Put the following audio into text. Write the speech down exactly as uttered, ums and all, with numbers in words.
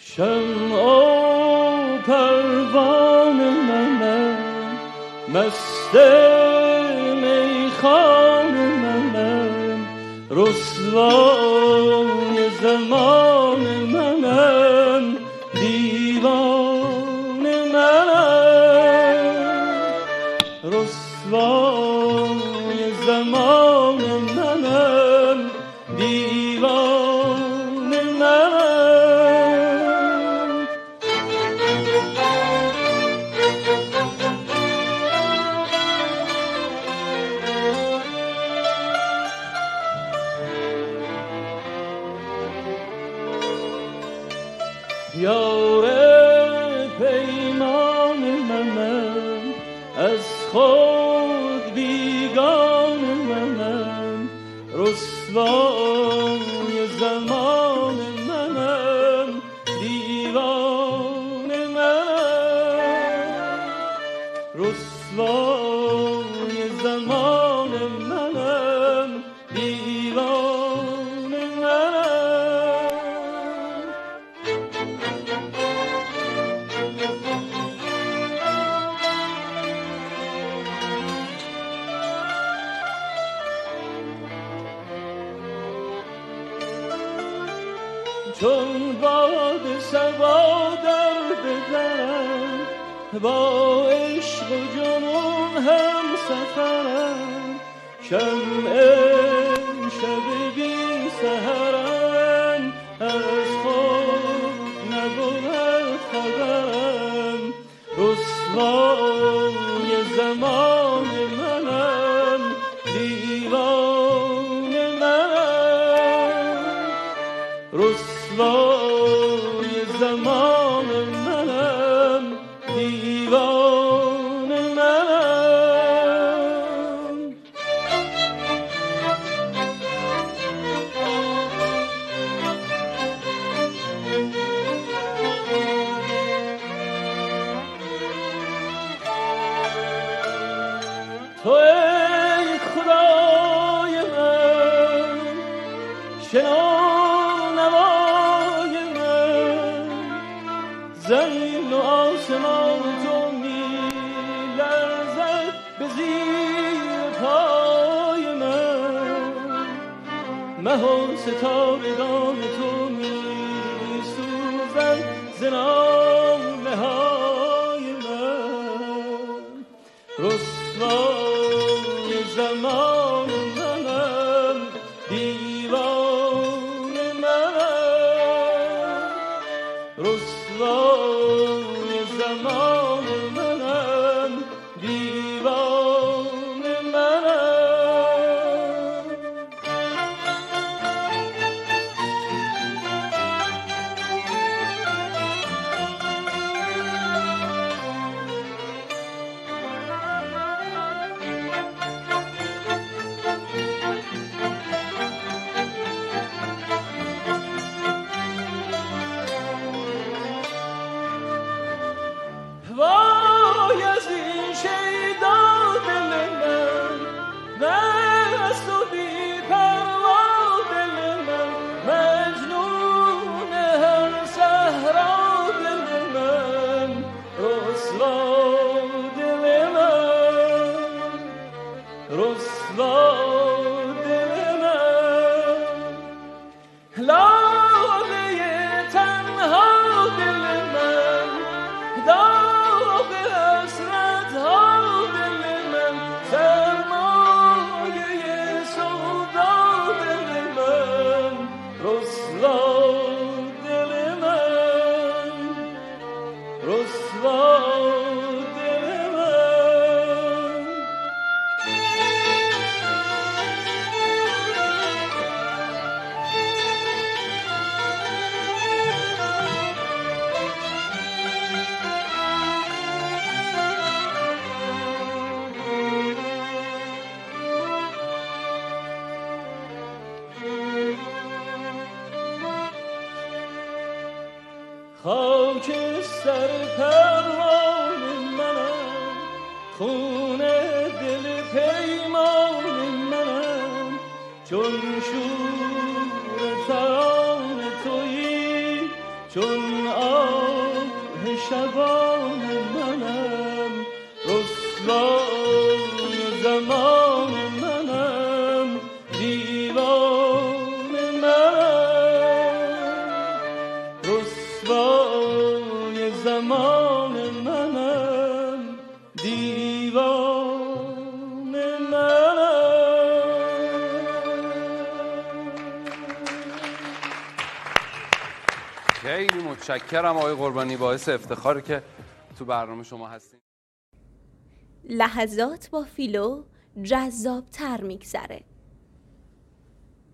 شمع و پروانه منم، مست میخانه منم، رسوای زمان منم، دیوانه منم، رسوای زمان منم، دیوانه منم. یار پیمان منم، از خود بیگان منم، رسوای زمان منم، دیوانه منم، رسوای زمان منم، دیوانه منم. چون باد صبا در بدرم، با عشق و جنون هم سفرم، شمع شب بی سحرم، از خود نبود خبرم، رسوای زمان منم، دیوانه منم، رسوای زمان منم، دیوانه منم. تو ای خدای من، شنو زمین و آسمان تو می لرزد به زیر پای من، مه و ستارگان تو می سوزند ز نامه های من، رسوای زمان منم، دیوانه منم، رسوای زمان منم، دیوانه منم. وای از این شیدا دل من، مست و بی پروا دل من، مجنون هر صحرا دل من، رسوا دل من، رسوا دل من، لاله تنها دل من، داغ حسرت ها دل من، سرمایه سودا دل من، رسوا دل من، رسوا دل من. خاک سر پروان منم، خون دل پیمان منم، چون شور ترانه تویی، چون شبان منم، رسوای زمان منم، دیوان منم، رسوای زمان منم، دیوان منم. خیلی متشکرم آقای قربانی، باعث افتخاره که تو برنامه شما هستین. لحظات با فیلو جذاب‌تر می‌گذره.